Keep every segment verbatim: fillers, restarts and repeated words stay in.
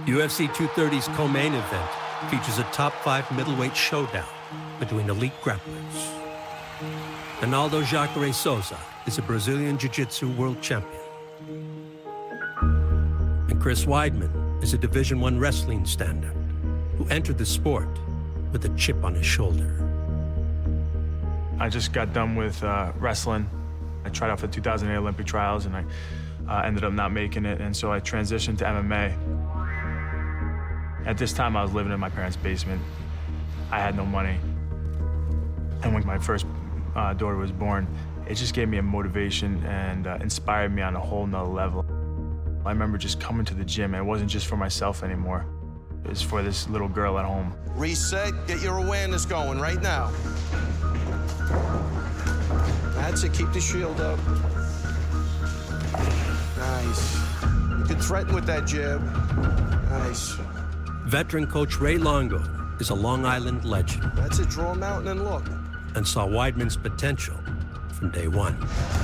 U F C two thirty's co-main event features a top five middleweight showdown between elite grapplers. Ronaldo Jacare Souza is a Brazilian Jiu-Jitsu world champion. And Chris Weidman is a Division One wrestling stand-up who entered the sport with a chip on his shoulder. I just got done with uh, wrestling. I tried out for the two thousand eight Olympic trials, and I uh, ended up not making it, and so I transitioned to M M A. At this time, I was living in my parents' basement. I had no money. And when my first uh, daughter was born, it just gave me a motivation and uh, inspired me on a whole nother level. I remember just coming to the gym, and it wasn't just for myself anymore. It was for this little girl at home. Reset, get your awareness going right now. That's it, keep the shield up. Nice. You can threaten with that jab. Nice. Veteran coach Ray Longo is a Long Island legend. That's it, draw him out and then look. And saw Weidman's potential from day one.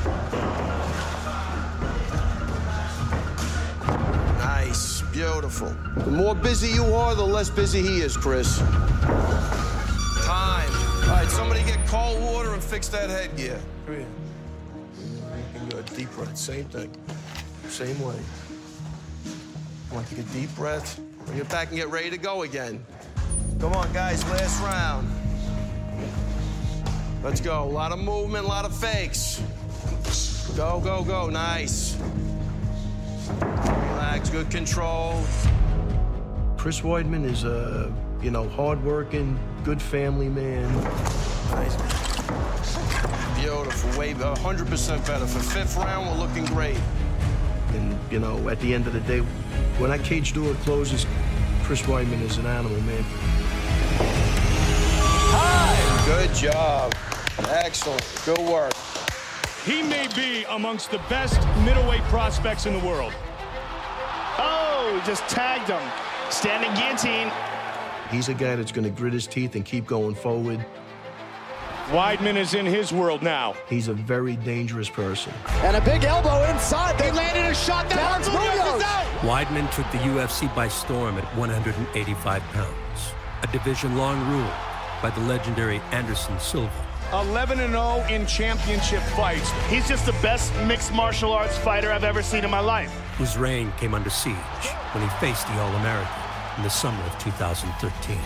Nice, beautiful. The more busy you are, the less busy he is, Chris. Time. All right, somebody get cold water and fix that headgear. Come here. Looking good, deep breath, same thing. Same way. I want to take a deep breath. Bring it back and get ready to go again. Come on, guys, last round. Let's go. A lot of movement, a lot of fakes. Go, go, go. Nice. Relax, good control. Chris Weidman is a, you know, hardworking, good family man. Nice. Beautiful. Way one hundred percent better. For fifth round, we're looking great. And, you know, at the end of the day, when that cage door closes, Chris Weidman is an animal, man. Hi! Good job. Excellent. Good work. He may be amongst the best middleweight prospects in the world. Oh, just tagged him. Standing guillotine. He's a guy that's going to grit his teeth and keep going forward. Weidman is in his world now. He's a very dangerous person. And a big elbow inside. They landed a shot down. Weidman took the U F C by storm at one hundred eighty-five pounds, a division long ruled by the legendary Anderson Silva. eleven and oh in championship fights. He's just the best mixed martial arts fighter I've ever seen in my life. Whose reign came under siege when he faced the All-American in the summer of two thousand thirteen.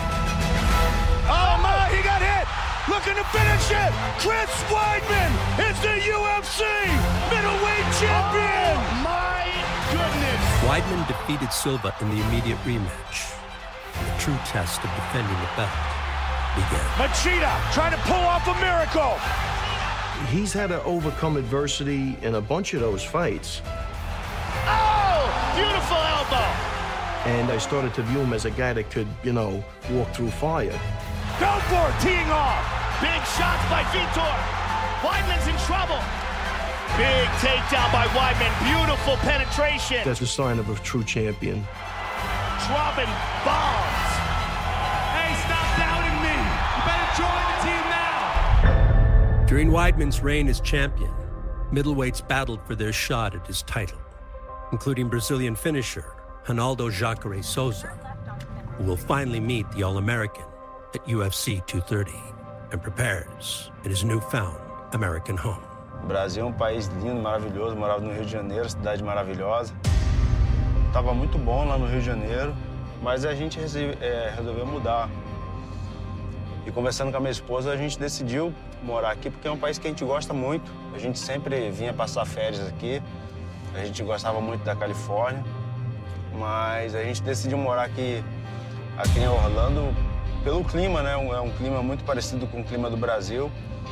Oh my, he got hit! Looking to finish it! Chris Weidman is the U F C middleweight champion! Oh my goodness! Weidman defeated Silva in the immediate rematch. The true test of defending the belt began. Machida trying to pull off a miracle! He's had to overcome adversity in a bunch of those fights. Oh! Beautiful elbow! And I started to view him as a guy that could, you know, walk through fire. Go for it, teeing off! Big shots by Vitor. Weidman's in trouble. Big takedown by Weidman. Beautiful penetration. That's a sign of a true champion. Dropping bombs. Hey, stop doubting me. You better join the team now. During Weidman's reign as champion, middleweights battled for their shot at his title, including Brazilian finisher Ronaldo Jacare Souza, who will finally meet the All-American at U F C two thirty and prepares in his newfound American home. O Brasil é um país lindo, maravilhoso. Morava no Rio de Janeiro, cidade maravilhosa. Tava muito bom lá no Rio de Janeiro, mas a gente resolveu mudar. E conversando com a minha esposa, a gente decidiu morar aqui porque é um país que a gente gosta muito. A gente sempre vinha passar férias aqui. A gente gostava muito da Califórnia, mas a gente decidiu morar aqui, aqui em Orlando pelo clima, né? É um clima muito parecido com o clima do Brasil.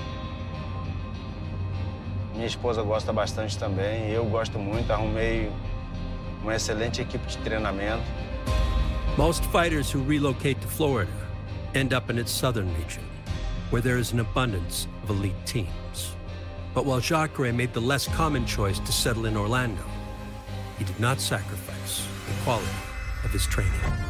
Minha esposa gosta bastante também, eu gosto muito. Arrumei uma excelente equipe de treinamento. Most fighters who relocate to Florida end up in its southern region, where there is an abundance of elite teams. But while Jacare made the less common choice to settle in Orlando, he did not sacrifice the quality of his training.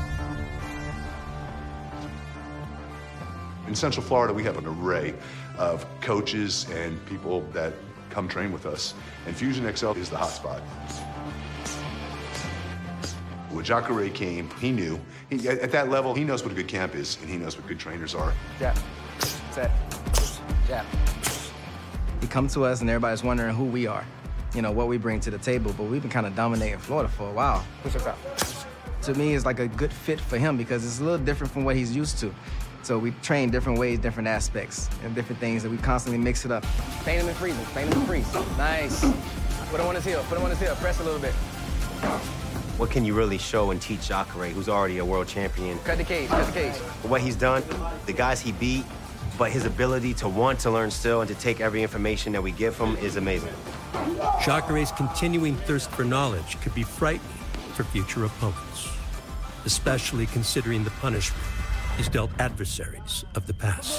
In Central Florida, we have an array of coaches and people that come train with us, and Fusion X L is the hotspot. When Jacare came, he knew. He, at, at that level, he knows what a good camp is, and he knows what good trainers are. Jab, set, jab. He come to us, and everybody's wondering who we are, you know, what we bring to the table, but we've been kind of dominating Florida for a while. Push us out. To me, it's like a good fit for him because it's a little different from what he's used to. So we train different ways, different aspects, and different things that we constantly mix it up. Feint him and freeze him, feint him and freeze. Nice. Put him on his heel, put him on his heel, press a little bit. What can you really show and teach Jacare, who's already a world champion? Cut the cage, cut the cage. For what he's done, the guys he beat, but his ability to want to learn still and to take every information that we give him is amazing. Jacare's continuing thirst for knowledge could be frightening for future opponents, especially considering the punishment he's dealt adversaries of the past.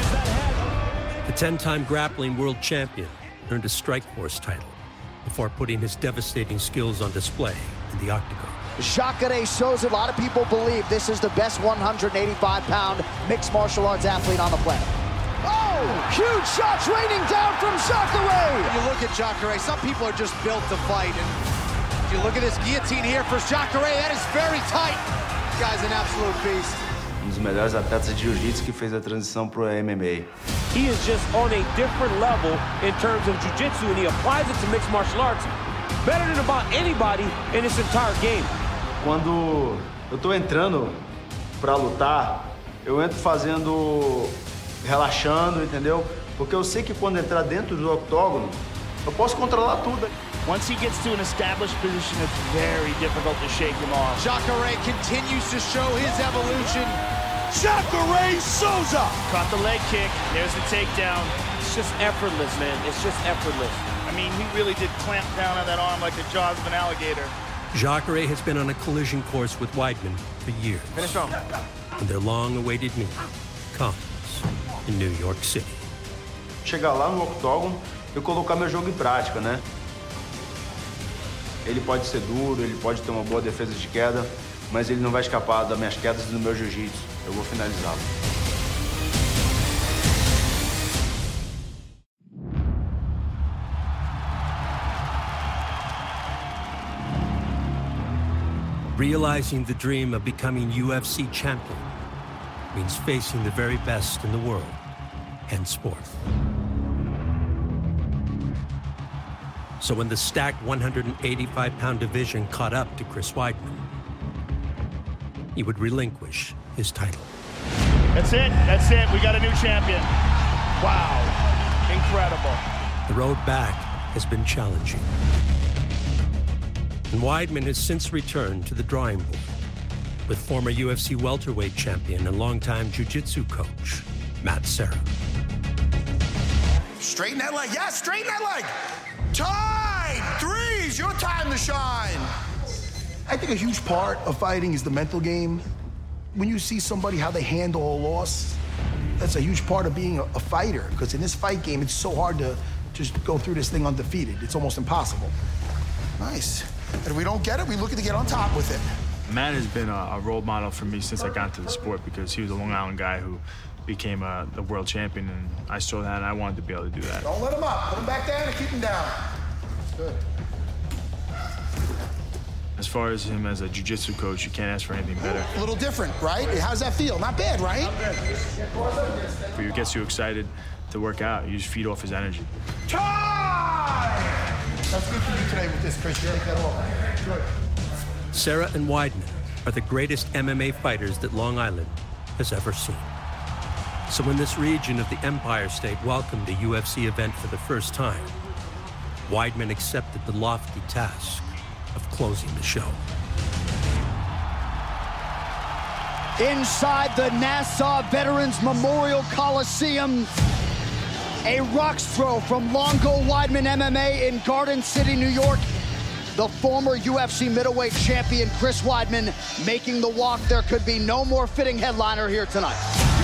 The ten-time grappling world champion earned a Strikeforce title before putting his devastating skills on display in the octagon. Jacare Souza, a lot of people believe this is the best one hundred eighty-five pound mixed martial arts athlete on the planet. Oh, huge shots raining down from Jacare. You look at Jacare, some people are just built to fight. And if you look at this guillotine here for Jacare, that is very tight. This guy's an absolute beast. Um dos melhores atletas de jiu-jitsu que fez a transição pro M M A. He is just on a different level in terms of jiu-jitsu, and he applies it to mixed martial arts better than about anybody in this entire game. Quando eu tô entrando pra lutar, eu entro fazendo, relaxando, entendeu? Porque eu sei que quando entrar dentro do octógono, eu posso controlar tudo. Once he gets to an established position, it's very difficult to shake him off. Jacare continues to show his evolution. Jacare Souza! Caught the leg kick. There's the takedown. It's just effortless, man. It's just effortless. I mean, he really did clamp down on that arm like the jaws of an alligator. Jacare has been on a collision course with Weidman for years. Finish strong. And their long-awaited meeting comes in New York City. Chegar lá no octógono e colocar meu jogo em prática, né? Ele pode ser duro, ele pode ter uma boa defesa de queda, mas ele não vai escapar das minhas quedas e do meu jiu-jitsu. Eu vou finalizá-lo. Realizing the dream of becoming U F C champion means facing the very best in the world, henceforth. So when the stacked one hundred eighty-five pound division caught up to Chris Weidman, he would relinquish his title. That's it. That's it. We got a new champion. Wow. Incredible. The road back has been challenging. And Weidman has since returned to the drawing board with former U F C welterweight champion and longtime jiu-jitsu coach, Matt Serra. Straighten that leg. Yeah, straighten that leg. Time! Threes, your time to shine. I think a huge part of fighting is the mental game. When you see somebody, how they handle a loss, that's a huge part of being a, a fighter. Because in this fight game, it's so hard to just go through this thing undefeated. It's almost impossible. Nice. And if we don't get it, we're looking to get on top with it. Matt has been a, a role model for me since I got into the sport because he was a Long Island guy who became a, the world champion, and I saw that, and I wanted to be able to do that. Don't let him up. Put him back down and keep him down. Good. As far as him as a jiu-jitsu coach, you can't ask for anything better. A little different, right? How's that feel? Not bad, right? But it gets you excited to work out. You just feed off his energy. Time! That's good for you today with this, Chris. You take that off. Good. Serra and Weidman are the greatest M M A fighters that Long Island has ever seen. So when this region of the Empire State welcomed a U F C event for the first time, Weidman accepted the lofty task of closing the show. Inside the Nassau Veterans Memorial Coliseum, a rocks throw from Longo Weidman M M A in Garden City, New York. The former U F C middleweight champion Chris Weidman making the walk. There could be no more fitting headliner here tonight.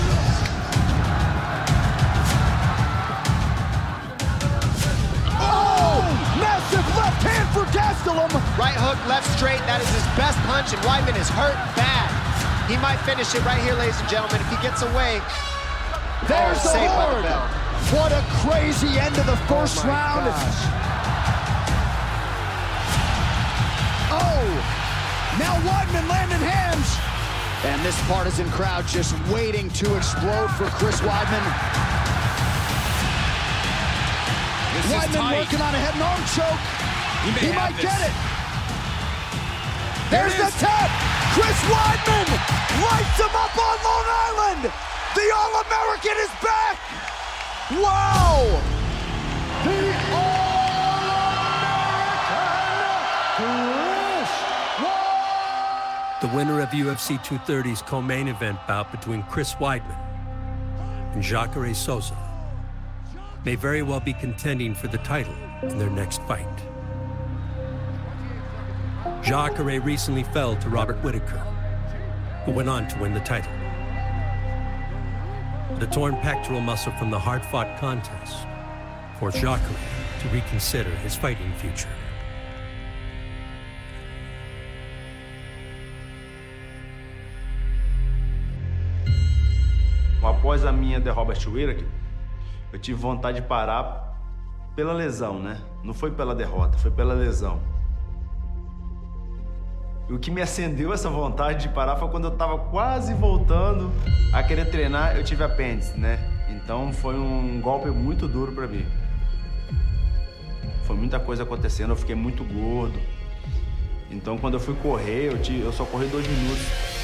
Oh! Massive left hand for Gastelum. Right hook, left straight. That is his best punch, and Weidman is hurt bad. He might finish it right here, ladies and gentlemen. If he gets away, there's oh, the horn. What a crazy end of the first oh round. Gosh. Oh! Now Weidman landing hands. And this partisan crowd just waiting to explode for Chris Weidman. This Weidman working on a head and arm choke. He, may he might this. get it. There's the tap. Chris Weidman lights him up on Long Island. The All-American is back. Wow. The The winner of U F C two thirty's co-main event bout between Chris Weidman and Jacare Souza may very well be contending for the title in their next fight. Jacare recently fell to Robert Whittaker, who went on to win the title. The torn pectoral muscle from the hard-fought contest forced Jacare to reconsider his fighting future. Após a minha derrota Robert Whittaker, eu tive vontade de parar pela lesão, né? Não foi pela derrota, foi pela lesão. E o que me acendeu essa vontade de parar foi quando eu estava quase voltando a querer treinar, eu tive apêndice, né? Então foi um golpe muito duro para mim. Foi muita coisa acontecendo, eu fiquei muito gordo. Então quando eu fui correr, eu, tive, eu só corri dois minutos.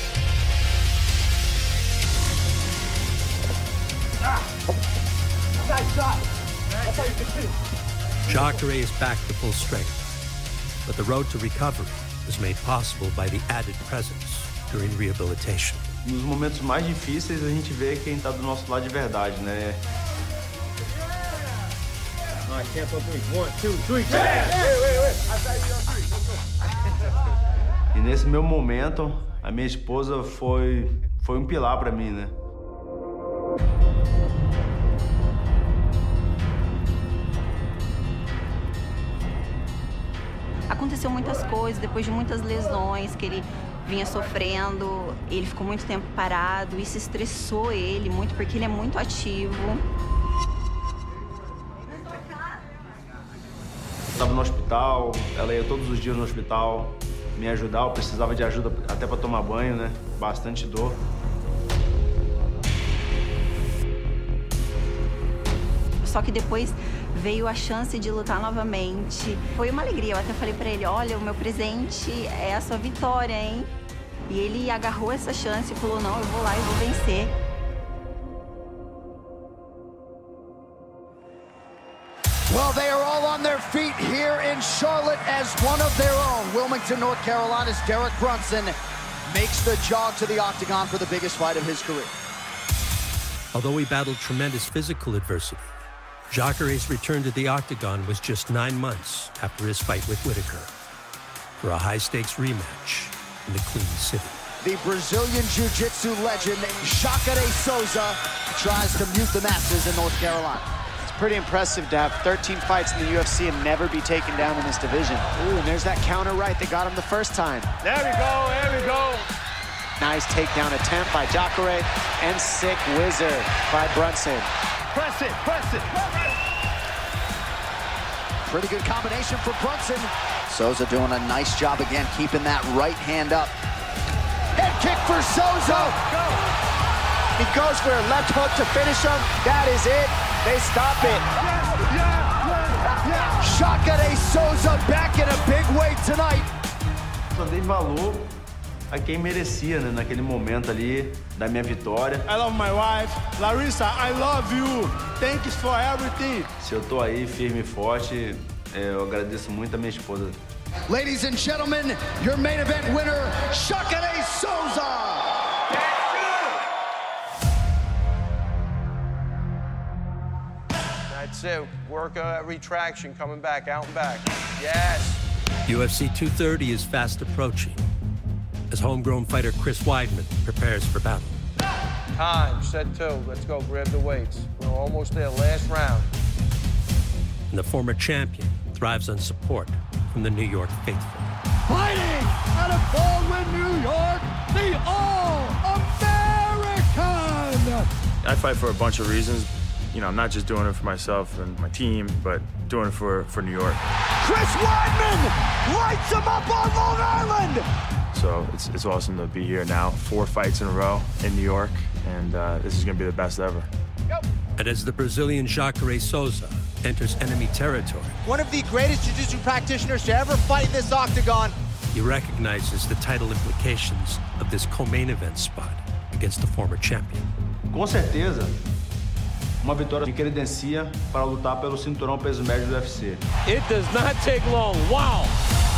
Jacare is back to full strength, but the road to recovery was made possible by the added presence during rehabilitation. Nos momentos mais difíceis, a gente vê quem está do nosso lado de verdade, né? All right, tempo three. One, two, three. Wait, wait, wait. E nesse meu momento, a minha esposa foi, foi um pilar para mim, né? Aconteceu muitas coisas, depois de muitas lesões que ele vinha sofrendo, ele ficou muito tempo parado, isso estressou ele muito, porque ele é muito ativo. Estava no hospital, ela ia todos os dias no hospital me ajudar, eu precisava de ajuda até para tomar banho, né? Bastante dor. Só que depois veio a chance de lutar novamente. Foi uma alegria, eu até falei pra ele, olha, o meu presente é a sua vitória, hein? E ele agarrou essa chance e falou, não, eu vou lá e vou vencer. Well, they are all on their feet here in Charlotte as one of their own. Wilmington, North Carolina's Derek Brunson makes the jog to the octagon for the biggest fight of his career. Although he battled tremendous physical adversity, Jacare's return to the octagon was just nine months after his fight with Whittaker for a high-stakes rematch in the Queen City. The Brazilian Jiu-Jitsu legend, Jacare Souza, tries to mute the masses in North Carolina. It's pretty impressive to have thirteen fights in the U F C and never be taken down in this division. Ooh, and there's that counter right that got him the first time. There we go, there we go. Nice takedown attempt by Jacare and sick wizard by Brunson. Press it, press it. Pretty good combination for Brunson. Souza doing a nice job again, keeping that right hand up. Head kick for Souza. Go. He goes for a left hook to finish him. That is it. They stop it. Jacare Souza back in a big way tonight. Só dei valor a quem merecia, né, naquele momento ali da minha vitória. I love my wife. Larissa, I love you. Thanks for everything. Se eu tô aí firme e forte, eu agradeço muito a minha esposa. Ladies and gentlemen, your main event winner, Jacare Souza. That's it. Work on that retraction, coming back, out and back. Yes. U F C two thirty is fast approaching as homegrown fighter Chris Weidman prepares for battle. Time, set two. Let's go, grab the weights. We're almost there, last round. And the former champion thrives on support from the New York faithful. Fighting out of Baldwin, New York, the All-American. I fight for a bunch of reasons. you know, I'm not just doing it for myself and my team, but doing it for, for New York. Chris Weidman lights him up on Long Island! So it's, it's awesome to be here now. Four fights in a row in New York, and uh, this is going to be the best ever. And as the Brazilian Jacare Souza enters enemy territory, one of the greatest jiu-jitsu practitioners to ever fight in this octagon, he recognizes the title implications of this co-main event spot against the former champion. Com certeza, uma vitória me credencia para lutar pelo cinturão peso médio do U F C. It does not take long. Wow!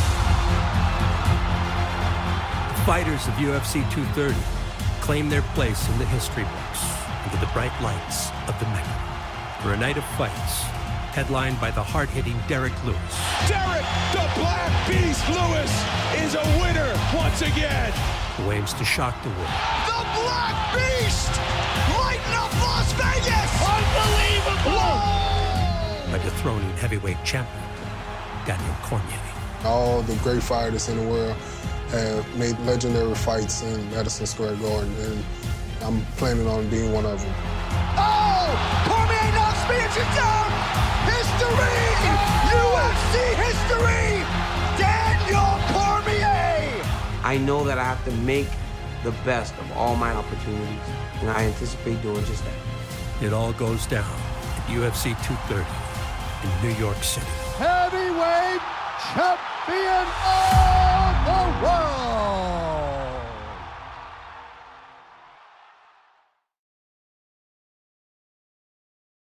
The fighters of U F C two thirty claim their place in the history books under the bright lights of the Mecca for a night of fights headlined by the hard-hitting Derek Lewis. Derek the Black Beast Lewis is a winner once again. Who aims to shock the world. The Black Beast lighting up Las Vegas. Unbelievable. By dethroning heavyweight champion Daniel Cormier. All the great fighters in the world have made legendary fights in Madison Square Garden, and I'm planning on being one of them. Oh! Cormier knocks Miocic down! History! U F C history! Daniel Cormier! I know that I have to make the best of all my opportunities, and I anticipate doing just that. It all goes down at U F C two thirty in New York City. Heavyweight champion of